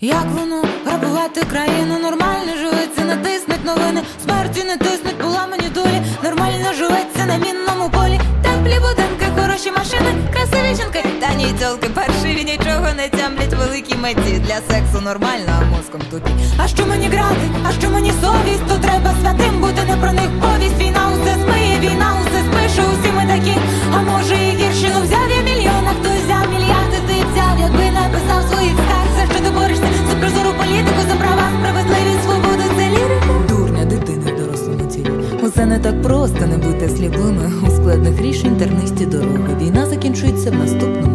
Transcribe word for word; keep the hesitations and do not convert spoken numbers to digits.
Як воно грабувати країну? Нормально живеться, натиснуть новини. Смерті не тиснуть, була мені долі. Нормально живеться на мінному полі. Теплі будинки, хороші машини, красиві жінки, та ні тьолки паршиві, нічого не тямлять великі меті. Для сексу нормально, а мозком тупі. А що мені грати, а що мені совість? То треба святим бути, не про них повість. Війна усе змиє, війна усе спише, усі ми такі. А може і гірше, ну взяв я мільйон, а хтось взяв мільярди, ти взяв, якби написав своїх скарг. За що ти борешся? За прозору політику, за права, справедливість, свободу, це лірика. Дурня дитини в дорослому тілі. Усе не так просто, не будьте сліпими. У складних рішень тернисті дороги. Війна закінчується в наступному